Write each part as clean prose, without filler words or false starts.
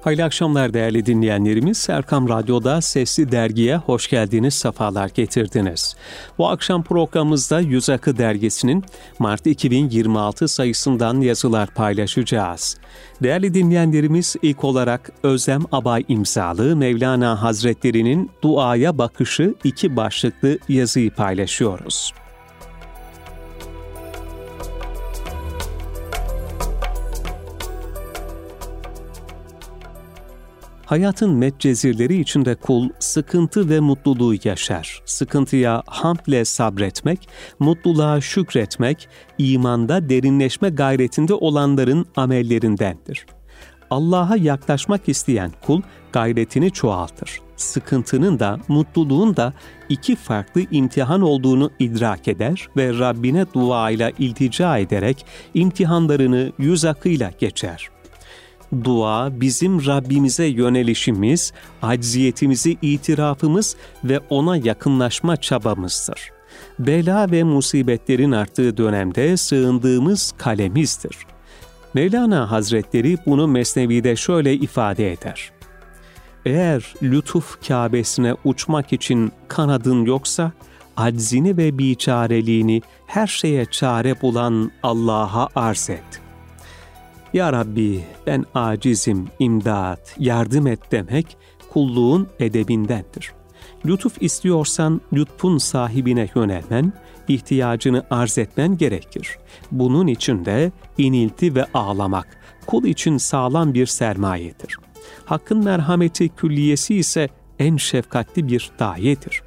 Hayırlı akşamlar değerli dinleyenlerimiz. Erkam Radyo'da Sesli Dergi'ye hoş geldiniz, sefalar getirdiniz. Bu akşam programımızda Yüz Akı Dergisi'nin Mart 2026 sayısından yazılar paylaşacağız. Değerli dinleyenlerimiz, ilk olarak Özlem Abay imzalı Mevlana Hazretleri'nin Duaya Bakışı 2 başlıklı yazıyı paylaşıyoruz. Hayatın metcezirleri içinde kul sıkıntı ve mutluluğu yaşar. Sıkıntıya hamdle sabretmek, mutluluğa şükretmek, imanda derinleşme gayretinde olanların amellerindendir. Allah'a yaklaşmak isteyen kul gayretini çoğaltır. Sıkıntının da mutluluğun da 2 farklı imtihan olduğunu idrak eder ve Rabbine duayla iltica ederek imtihanlarını yüz akıyla geçer. Dua, bizim Rabbimize yönelişimiz, acziyetimizi itirafımız ve ona yakınlaşma çabamızdır. Bela ve musibetlerin arttığı dönemde sığındığımız kalemizdir. Mevlana Hazretleri bunu Mesnevi'de şöyle ifade eder. Eğer lütuf Kâbesine uçmak için kanadın yoksa, aczini ve biçareliğini her şeye çare bulan Allah'a arz et. Ya Rabbi, ben acizim, imdat, yardım et demek kulluğun edebindendir. Lütuf istiyorsan lütfun sahibine yönelmen, ihtiyacını arz etmen gerekir. Bunun için de inilti ve ağlamak kul için sağlam bir sermayedir. Hakkın merhameti külliyesi ise en şefkatli bir dayedir.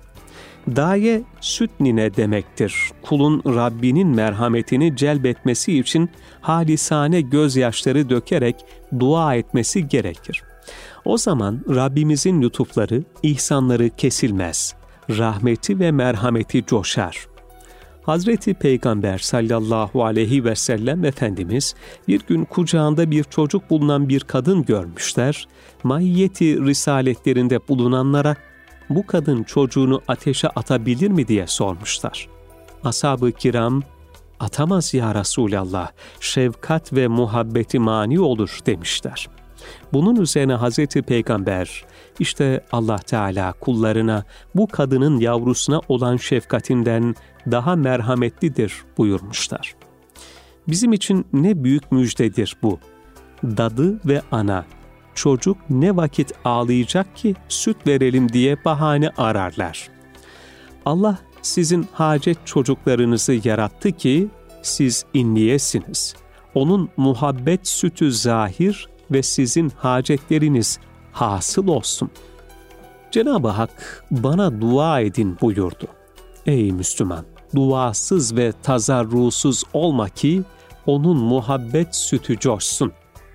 Daye süt nine demektir. Kulun Rabbinin merhametini celbetmesi için halisane gözyaşları dökerek dua etmesi gerekir. O zaman Rabbimizin lütufları, ihsanları kesilmez. Rahmeti ve merhameti coşar. Hazreti Peygamber sallallahu aleyhi ve sellem Efendimiz bir gün kucağında bir çocuk bulunan bir kadın görmüşler. Maiyeti risaletlerinde bulunanlara bu kadın çocuğunu ateşe atabilir mi diye sormuşlar. Ashab-ı kiram, atamaz ya Resulallah, şefkat ve muhabbeti mani olur demişler. Bunun üzerine Hazreti Peygamber, işte Allah Teala kullarına bu kadının yavrusuna olan şefkatinden daha merhametlidir buyurmuşlar. Bizim için ne büyük müjdedir bu. Dadı ve ana, çocuk ne vakit ağlayacak ki süt verelim diye bahane ararlar. Allah sizin hacet çocuklarınızı yarattı ki siz inleyesiniz. Onun muhabbet sütü zahir ve sizin hacetleriniz hasıl olsun. Cenab-ı Hak bana dua edin buyurdu. Ey Müslüman, duasız ve tazarrusuz olma ki onun muhabbet sütü coşsun.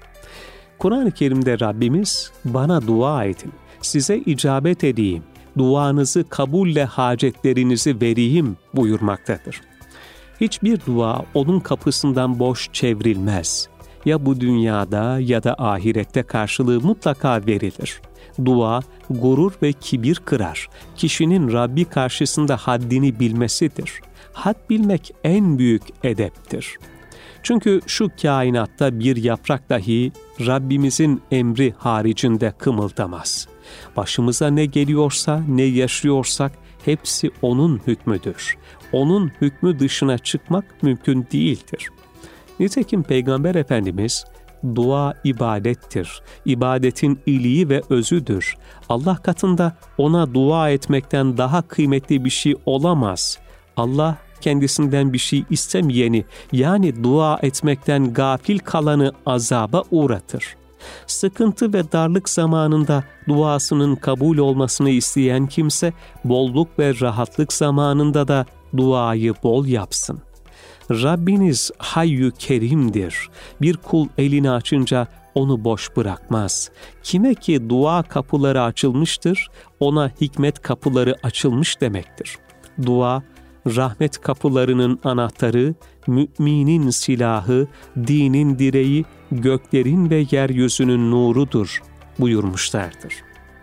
Kur'an-ı Kerim'de Rabbimiz bana dua edin, size icabet edeyim, duanızı kabulle hacetlerinizi vereyim buyurmaktadır. Hiçbir dua onun kapısından boş çevrilmez. Ya bu dünyada ya da ahirette karşılığı mutlaka verilir. Dua gurur ve kibir kırar. Kişinin Rabbi karşısında haddini bilmesidir. Had bilmek en büyük edeptir. Çünkü şu kainatta bir yaprak dahi Rabbimizin emri haricinde kımıldamaz. Başımıza ne geliyorsa, ne yaşıyorsak hepsi O'nun hükmüdür. O'nun hükmü dışına çıkmak mümkün değildir. Nitekim Peygamber Efendimiz, dua ibadettir. İbadetin iliği ve özüdür. Allah katında ona dua etmekten daha kıymetli bir şey olamaz. Allah kendisinden bir şey istemeyeni, yani dua etmekten gafil kalanı azaba uğratır. Sıkıntı ve darlık zamanında duasının kabul olmasını isteyen kimse, bolluk ve rahatlık zamanında da duayı bol yapsın. Rabbiniz Hayyü Kerim'dir. Bir kul elini açınca onu boş bırakmaz. Kime ki dua kapıları açılmıştır, ona hikmet kapıları açılmış demektir. Dua, rahmet kapılarının anahtarı, müminin silahı, dinin direği, göklerin ve yeryüzünün nurudur buyurmuşlardır.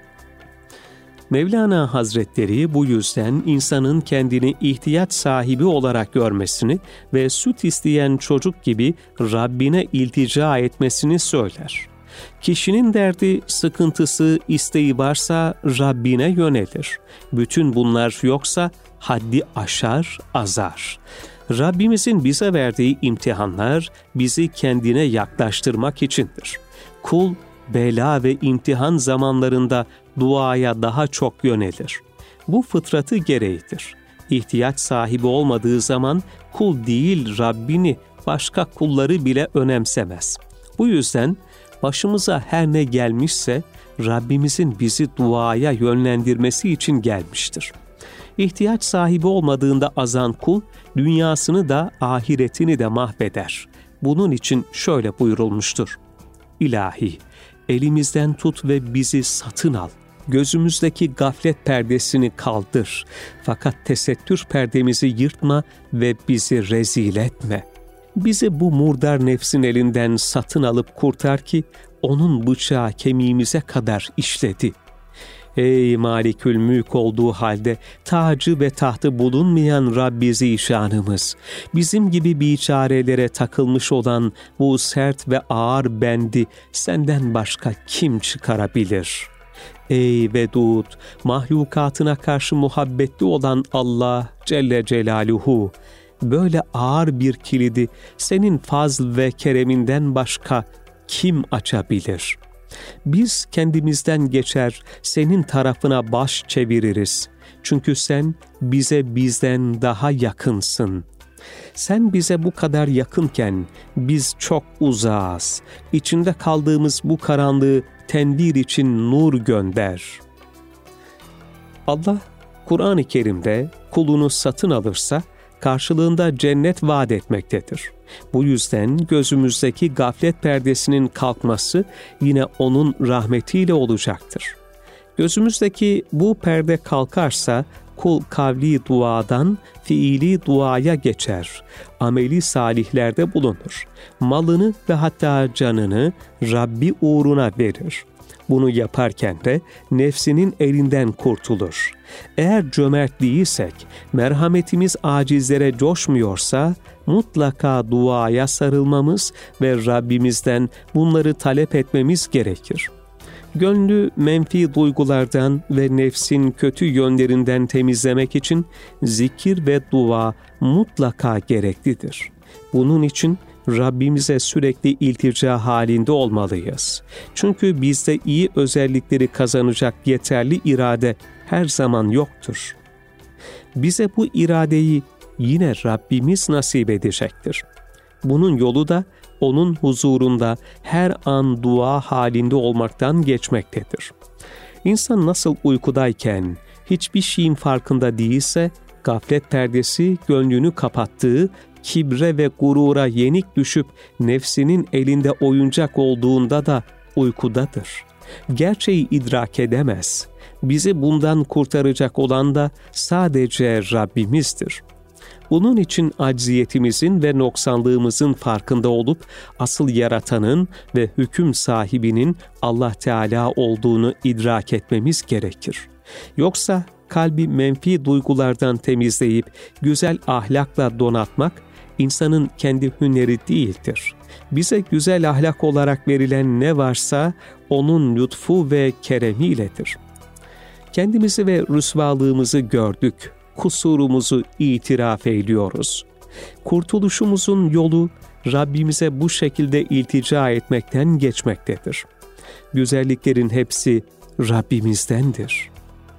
Mevlana Hazretleri bu yüzden insanın kendini ihtiyaç sahibi olarak görmesini ve süt isteyen çocuk gibi Rabbine iltica etmesini söyler. Kişinin derdi, sıkıntısı, isteği varsa Rabbine yönelir. Bütün bunlar yoksa haddi aşar, azar. Rabbimizin bize verdiği imtihanlar bizi kendine yaklaştırmak içindir. Kul, bela ve imtihan zamanlarında duaya daha çok yönelir. Bu fıtratı gereğidir. İhtiyaç sahibi olmadığı zaman kul değil Rabbini, başka kulları bile önemsemez. Bu yüzden başımıza her ne gelmişse Rabbimizin bizi duaya yönlendirmesi için gelmiştir. İhtiyaç sahibi olmadığında azan kul, dünyasını da ahiretini de mahveder. Bunun için şöyle buyurulmuştur: İlahi, elimizden tut ve bizi satın al. Gözümüzdeki gaflet perdesini kaldır. Fakat tesettür perdemizi yırtma ve bizi rezil etme. Bizi bu murdar nefsin elinden satın alıp kurtar ki onun bıçağı kemiğimize kadar işledi. Ey Malikül Mülk olduğu halde tacı ve tahtı bulunmayan Rabbi zişanımız, bizim gibi biçarelere takılmış olan bu sert ve ağır bendi senden başka kim çıkarabilir? Ey Vedud, mahlukatına karşı muhabbetli olan Allah Celle Celaluhu, böyle ağır bir kilidi senin fazl ve kereminden başka kim açabilir? Biz kendimizden geçer, senin tarafına baş çeviririz. Çünkü sen bize bizden daha yakınsın. Sen bize bu kadar yakınken biz çok uzağız. İçinde kaldığımız bu karanlığı tenvir için nur gönder. Allah, Kur'an-ı Kerim'de kulunu satın alırsa karşılığında cennet vaat etmektedir. Bu yüzden gözümüzdeki gaflet perdesinin kalkması yine onun rahmetiyle olacaktır. Gözümüzdeki bu perde kalkarsa kul kavli duadan fiili duaya geçer, ameli salihlerde bulunur, malını ve hatta canını Rabbi uğruna verir. Bunu yaparken de nefsinin elinden kurtulur. Eğer cömert değilsek, merhametimiz acizlere coşmuyorsa, mutlaka duaya sarılmamız ve Rabbimizden bunları talep etmemiz gerekir. Gönlü menfi duygulardan ve nefsin kötü yönlerinden temizlemek için zikir ve dua mutlaka gereklidir. Bunun için Rabbimize sürekli iltica halinde olmalıyız. Çünkü bizde iyi özellikleri kazanacak yeterli irade her zaman yoktur. Bize bu iradeyi yine Rabbimiz nasip edecektir. Bunun yolu da onun huzurunda her an dua halinde olmaktan geçmektedir. İnsan nasıl uykudayken hiçbir şeyin farkında değilse, gaflet perdesi gönlünü kapattığı, kibre ve gurura yenik düşüp nefsinin elinde oyuncak olduğunda da uykudadır. Gerçeği idrak edemez. Bizi bundan kurtaracak olan da sadece Rabbimizdir. Bunun için acziyetimizin ve noksanlığımızın farkında olup asıl yaratanın ve hüküm sahibinin Allah Teala olduğunu idrak etmemiz gerekir. Yoksa kalbi menfi duygulardan temizleyip güzel ahlakla donatmak insanın kendi hüneri değildir. Bize güzel ahlak olarak verilen ne varsa onun lütfu ve keremiyledir. Kendimizi ve rüsvalığımızı gördük, kusurumuzu itiraf ediyoruz. Kurtuluşumuzun yolu Rabbimize bu şekilde iltica etmekten geçmektedir. Güzelliklerin hepsi Rabbimizdendir.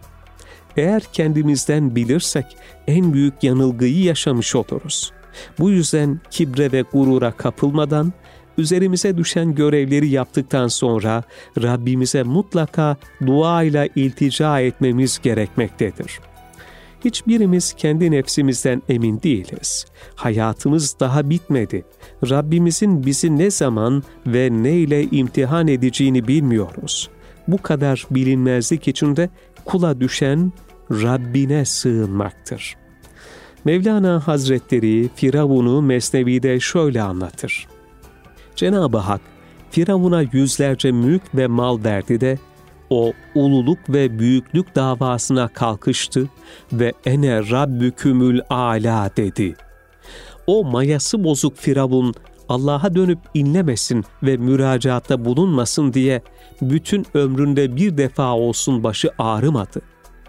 Eğer kendimizden bilirsek en büyük yanılgıyı yaşamış oluruz. Bu yüzden kibre ve gurura kapılmadan, üzerimize düşen görevleri yaptıktan sonra Rabbimize mutlaka duayla iltica etmemiz gerekmektedir. Hiçbirimiz kendi nefsimizden emin değiliz. Hayatımız daha bitmedi. Rabbimizin bizi ne zaman ve neyle imtihan edeceğini bilmiyoruz. Bu kadar bilinmezlik içinde kula düşen Rabbine sığınmaktır. Mevlana Hazretleri Firavun'u Mesnevi'de şöyle anlatır. Cenab-ı Hak Firavun'a yüzlerce mülk ve mal verdi de o ululuk ve büyüklük davasına kalkıştı ve ene rabbükümül âlâ dedi. O mayası bozuk Firavun Allah'a dönüp inlemesin ve müracaatta bulunmasın diye bütün ömründe bir defa olsun başı ağrımadı.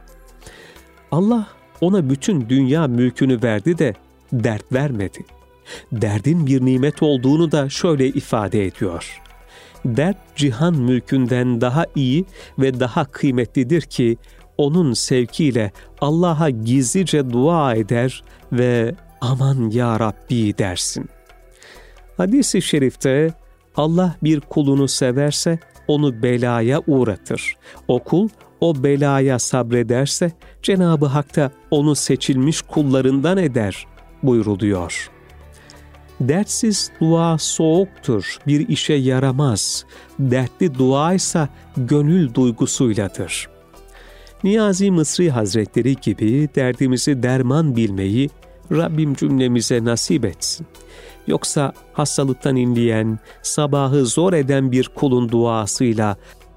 Allah ona bütün dünya mülkünü verdi de dert vermedi. Derdin bir nimet olduğunu da şöyle ifade ediyor. Dert cihan mülkünden daha iyi ve daha kıymetlidir ki onun sevkiyle Allah'a gizlice dua eder ve aman ya Rabbi dersin. Hadis-i şerifte Allah bir kulunu severse onu belaya uğratır. O kul o belaya sabrederse Cenab-ı Hak da onu seçilmiş kullarından eder buyruluyor. Dertsiz dua soğuktur, bir işe yaramaz. Dertli duaysa gönül duygusuyladır. Niyazi Mısri Hazretleri gibi derdimizi derman bilmeyi Rabbim cümlemize nasip etsin. Yoksa hastalıktan inleyen, sabahı zor eden bir kulun duasıyla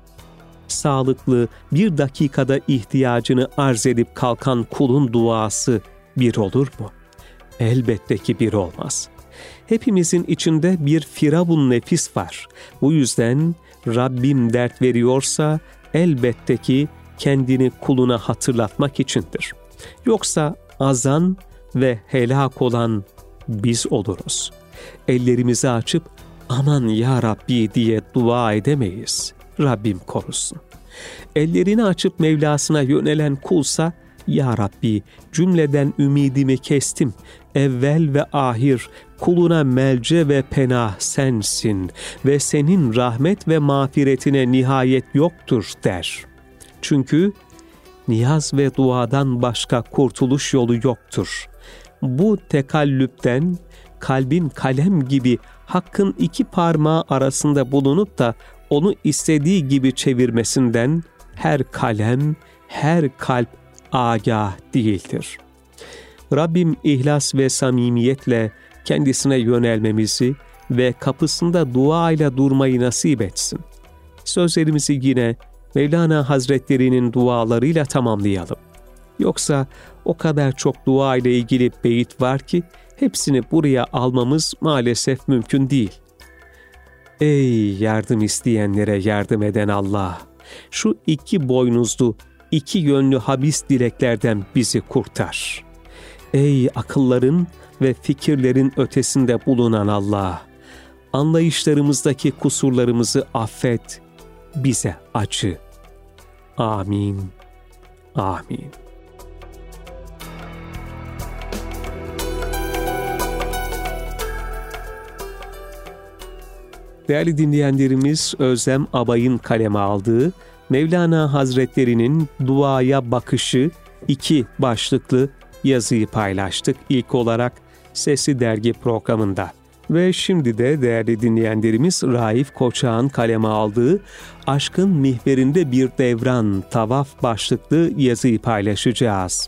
sağlıklı bir dakikada ihtiyacını arz edip kalkan kulun duası bir olur mu? Elbette ki bir olmaz. Hepimizin içinde bir firavun nefis var. Bu yüzden Rabbim dert veriyorsa elbette ki kendini kuluna hatırlatmak içindir. Yoksa azan ve helak olan biz oluruz. Ellerimizi açıp aman ya Rabbi diye dua edemeyiz. Rabbim korusun. Ellerini açıp Mevlasına yönelen kulsa ya Rabbi cümleden ümidimi kestim. Evvel ve ahir kuluna melce ve penah sensin ve senin rahmet ve mağfiretine nihayet yoktur der. Çünkü niyaz ve duadan başka kurtuluş yolu yoktur. Bu tekallüpten kalbin kalem gibi Hakk'ın iki parmağı arasında bulunup da onu istediği gibi çevirmesinden her kalem, her kalp agah değildir. Rabbim ihlas ve samimiyetle kendisine yönelmemizi ve kapısında duayla durmayı nasip etsin. Sözlerimizi yine Mevlana Hazretleri'nin dualarıyla tamamlayalım. Yoksa o kadar çok dua ile ilgili beyit var ki hepsini buraya almamız maalesef mümkün değil. Ey yardım isteyenlere yardım eden Allah! Şu iki boynuzlu, iki yönlü habis dileklerden bizi kurtar. Ey akılların ve fikirlerin ötesinde bulunan Allah! Anlayışlarımızdaki kusurlarımızı affet, bize acı. Amin. Amin. Değerli dinleyenlerimiz, Özlem Abay'ın kaleme aldığı Mevlana Hazretleri'nin Duaya Bakışı 2 başlıklı yazıyı paylaştık ilk olarak Sesli Dergi programında. Ve şimdi de değerli dinleyenlerimiz Raif Koçak'ın kaleme aldığı Aşkın Mihverinde Bir Devran Tavaf başlıklı yazıyı paylaşacağız.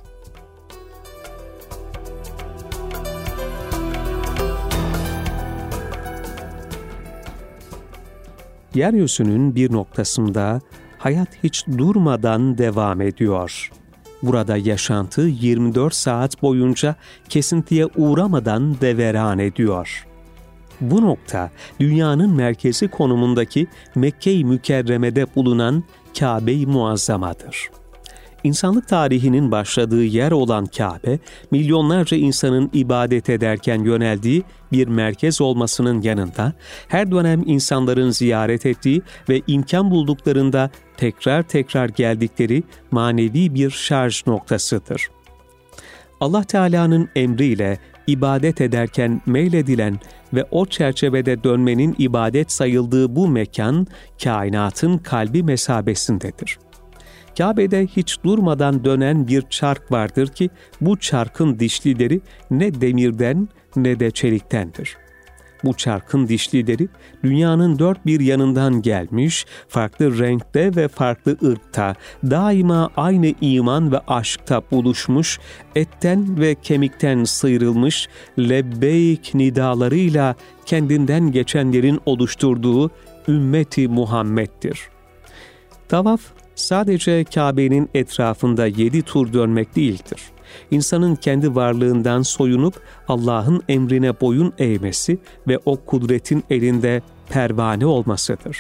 Yeryüzünün bir noktasında hayat hiç durmadan devam ediyor. Burada yaşantı 24 saat boyunca kesintiye uğramadan deveran ediyor. Bu nokta dünyanın merkezi konumundaki Mekke-i Mükerreme'de bulunan Kabe-i Muazzama'dır. İnsanlık tarihinin başladığı yer olan Kabe, milyonlarca insanın ibadet ederken yöneldiği bir merkez olmasının yanında, her dönem insanların ziyaret ettiği ve imkan bulduklarında tekrar tekrar geldikleri manevi bir şarj noktasıdır. Allah Teala'nın emriyle ibadet ederken meyledilen ve o çerçevede dönmenin ibadet sayıldığı bu mekan, kainatın kalbi mesabesindedir. Kabe'de hiç durmadan dönen bir çark vardır ki bu çarkın dişlileri ne demirden ne de çeliktendir. Bu çarkın dişlileri dünyanın dört bir yanından gelmiş, farklı renkte ve farklı ırkta, daima aynı iman ve aşkta buluşmuş, etten ve kemikten sıyrılmış, lebbeyk nidalarıyla kendinden geçenlerin oluşturduğu ümmeti Muhammed'dir. Tavaf, sadece Kabe'nin etrafında 7 tur dönmek değildir. İnsanın kendi varlığından soyunup Allah'ın emrine boyun eğmesi ve o kudretin elinde pervane olmasıdır.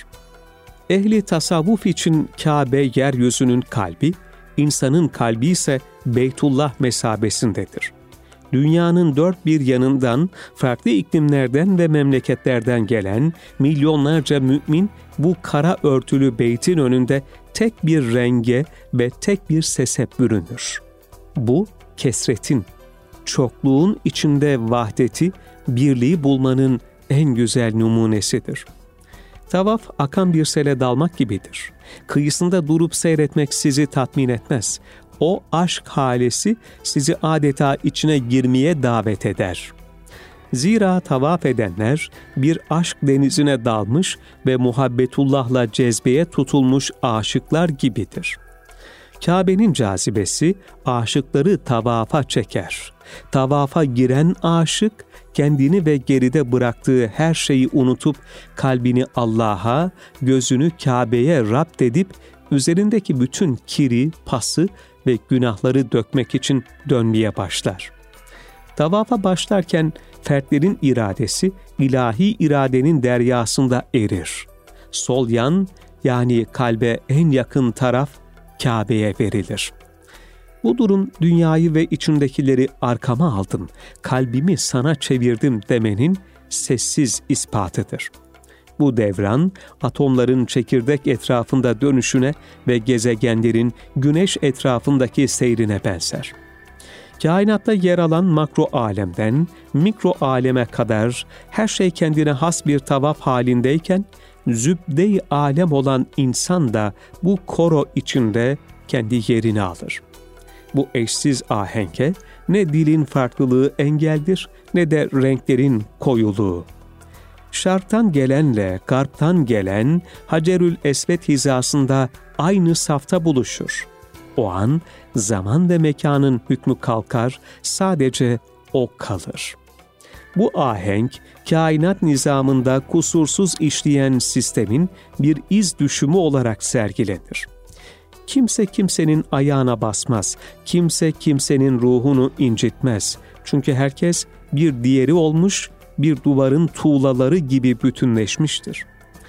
Ehli tasavvuf için Kabe yeryüzünün kalbi, insanın kalbi ise Beytullah mesabesindedir. Dünyanın dört bir yanından, farklı iklimlerden ve memleketlerden gelen milyonlarca mümin bu kara örtülü beytin önünde tek bir renge ve tek bir sese bürünür. Bu kesretin, çokluğun içinde vahdeti, birliği bulmanın en güzel numunesidir. Tavaf akan bir sele dalmak gibidir. Kıyısında durup seyretmek sizi tatmin etmez. O aşk halesi sizi adeta içine girmeye davet eder. Zira tavaf edenler bir aşk denizine dalmış ve muhabbetullah'la cezbeye tutulmuş aşıklar gibidir. Kabe'nin cazibesi aşıkları tavafa çeker. Tavafa giren aşık, kendini ve geride bıraktığı her şeyi unutup kalbini Allah'a, gözünü Kabe'ye rapt edip üzerindeki bütün kiri, pası ve günahları dökmek için dönmeye başlar. Tavafa başlarken fertlerin iradesi ilahi iradenin deryasında erir. Sol yan, yani kalbe en yakın taraf Kabe'ye verilir. Bu durum dünyayı ve içindekileri arkama aldım, kalbimi sana çevirdim demenin sessiz ispatıdır. Bu devran, atomların çekirdek etrafında dönüşüne ve gezegenlerin güneş etrafındaki seyrine benzer. Kainatta yer alan makro alemden mikro aleme kadar her şey kendine has bir tavaf halindeyken, zübde-i alem olan insan da bu koro içinde kendi yerini alır. Bu eşsiz ahenge ne dilin farklılığı engeldir ne de renklerin koyuluğu. Şarktan gelenle garptan gelen Hacerül Esved hizasında aynı safta buluşur. O an zaman ve mekanın hükmü kalkar, sadece o kalır. Bu ahenk, kainat nizamında kusursuz işleyen sistemin bir iz düşümü olarak sergilenir. Kimse kimsenin ayağına basmaz, kimse kimsenin ruhunu incitmez. Çünkü herkes bir diğeri olmuş, bir duvarın tuğlaları gibi bütünleşmiştir.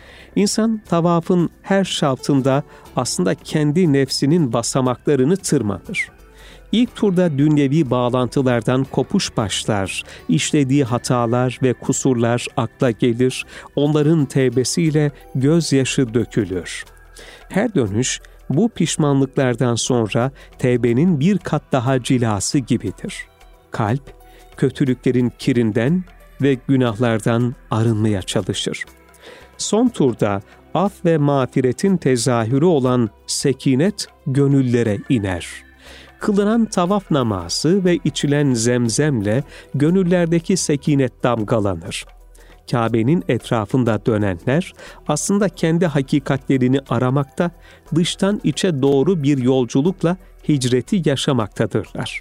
İnsan tavafın her şaftında aslında kendi nefsinin basamaklarını tırmanır. İlk turda dünyevi bağlantılardan kopuş başlar, işlediği hatalar ve kusurlar akla gelir, onların tevbesiyle gözyaşı dökülür. Her dönüş bu pişmanlıklardan sonra tevbenin bir kat daha cilası gibidir. Kalp, kötülüklerin kirinden ve günahlardan arınmaya çalışır. Son turda af ve mağfiretin tezahürü olan sekinet gönüllere iner. Kılınan tavaf namazı ve içilen zemzemle gönüllerdeki sekinet damgalanır. Kabe'nin etrafında dönenler aslında kendi hakikatlerini aramakta, dıştan içe doğru bir yolculukla hicreti yaşamaktadırlar.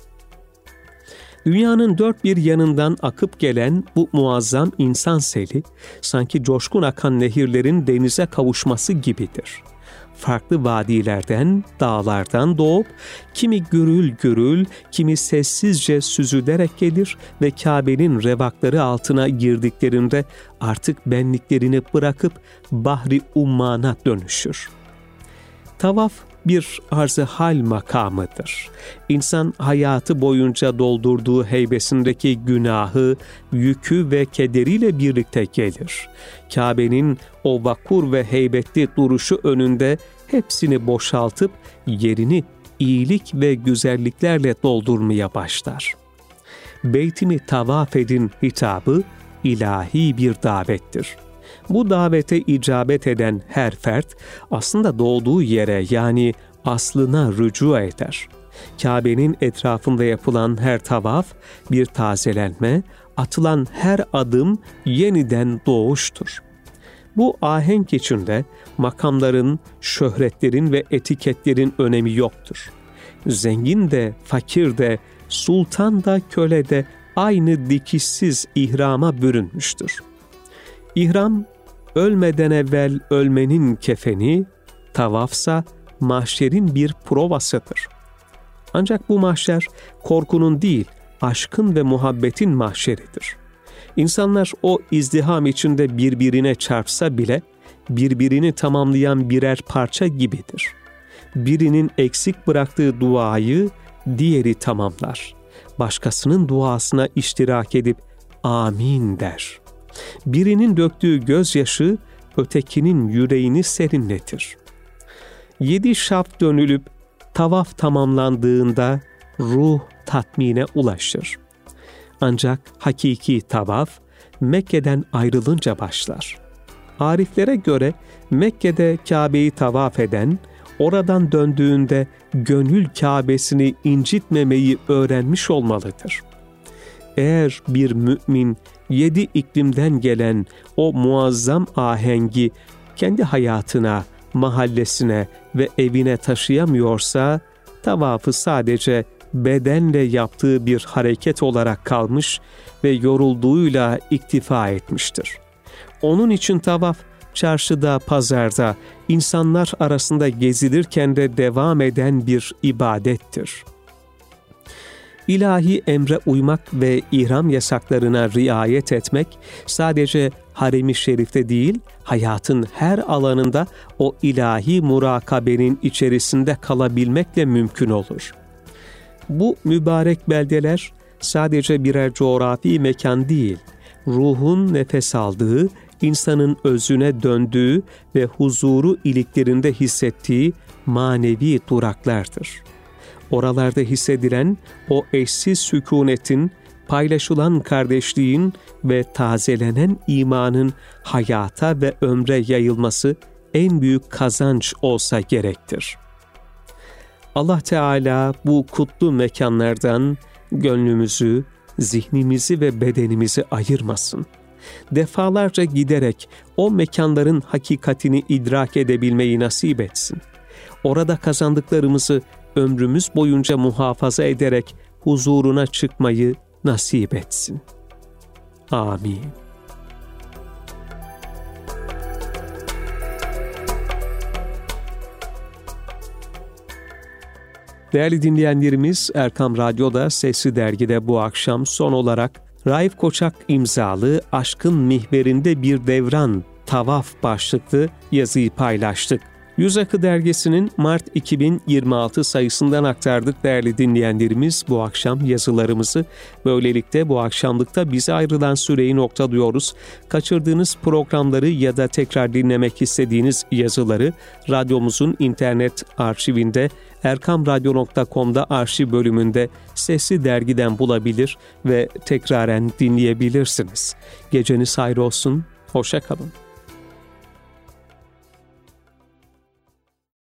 Dünyanın dört bir yanından akıp gelen bu muazzam insan seli, sanki coşkun akan nehirlerin denize kavuşması gibidir. Farklı vadilerden, dağlardan doğup, kimi gürül gürül, kimi sessizce süzülerek gelir ve Kabe'nin revakları altına girdiklerinde artık benliklerini bırakıp bahri ummana dönüşür. Tavaf bir arz-ı hal makamıdır. İnsan hayatı boyunca doldurduğu heybesindeki günahı, yükü ve kederiyle birlikte gelir. Kabe'nin o vakur ve heybetli duruşu önünde hepsini boşaltıp yerini iyilik ve güzelliklerle doldurmaya başlar. Beytimi tavaf edin hitabı ilahi bir davettir. Bu davete icabet eden her fert aslında doğduğu yere, yani aslına rücu eder. Kabe'nin etrafında yapılan her tavaf bir tazelenme, atılan her adım yeniden doğuştur. Bu ahenk içinde makamların, şöhretlerin ve etiketlerin önemi yoktur. Zengin de, fakir de, sultan da, köle de aynı dikişsiz ihrama bürünmüştür. İhram, ölmeden evvel ölmenin kefeni, tavafsa mahşerin bir provasıdır. Ancak bu mahşer korkunun değil, aşkın ve muhabbetin mahşeridir. İnsanlar o izdiham içinde birbirine çarpsa bile birbirini tamamlayan birer parça gibidir. Birinin eksik bıraktığı duayı diğeri tamamlar. Başkasının duasına iştirak edip amin der. Birinin döktüğü gözyaşı ötekinin yüreğini serinletir. 7 şaf dönülüp tavaf tamamlandığında ruh tatmine ulaşır. Ancak hakiki tavaf Mekke'den ayrılınca başlar. Ariflere göre Mekke'de Kabe'yi tavaf eden, oradan döndüğünde gönül Kabe'sini incitmemeyi öğrenmiş olmalıdır. Eğer bir mümin 7 iklimden gelen o muazzam ahengi kendi hayatına, mahallesine ve evine taşıyamıyorsa, tavafı sadece bedenle yaptığı bir hareket olarak kalmış ve yorulduğuyla iktifa etmiştir. Onun için tavaf, çarşıda, pazarda, insanlar arasında gezilirken de devam eden bir ibadettir. İlahi emre uymak ve ihram yasaklarına riayet etmek sadece harem-i şerifte değil, hayatın her alanında o ilahi murakabenin içerisinde kalabilmekle mümkün olur. Bu mübarek beldeler sadece birer coğrafi mekan değil, ruhun nefes aldığı, insanın özüne döndüğü ve huzuru iliklerinde hissettiği manevi duraklardır. Oralarda hissedilen o eşsiz sükunetin, paylaşılan kardeşliğin ve tazelenen imanın hayata ve ömre yayılması en büyük kazanç olsa gerektir. Allah Teala bu kutlu mekanlardan gönlümüzü, zihnimizi ve bedenimizi ayırmasın. Defalarca giderek o mekanların hakikatini idrak edebilmeyi nasip etsin. Orada kazandıklarımızı ömrümüz boyunca muhafaza ederek huzuruna çıkmayı nasip etsin. Amin. Değerli dinleyenlerimiz, Erkam Radyo'da Sesli Dergi'de bu akşam son olarak Raif Koçak imzalı Aşkın Mihverinde Bir Devran Tavaf başlıklı yazıyı paylaştık. Yüz Akı Dergisi'nin Mart 2026 sayısından aktardık değerli dinleyenlerimiz bu akşam yazılarımızı. Böylelikle bu akşamlıkta bize ayrılan süreyi noktalıyoruz. Kaçırdığınız programları ya da tekrar dinlemek istediğiniz yazıları radyomuzun internet arşivinde erkamradyo.com'da arşiv bölümünde Sesli Dergi'den bulabilir ve tekraren dinleyebilirsiniz. Geceniz hayır olsun, hoşça kalın.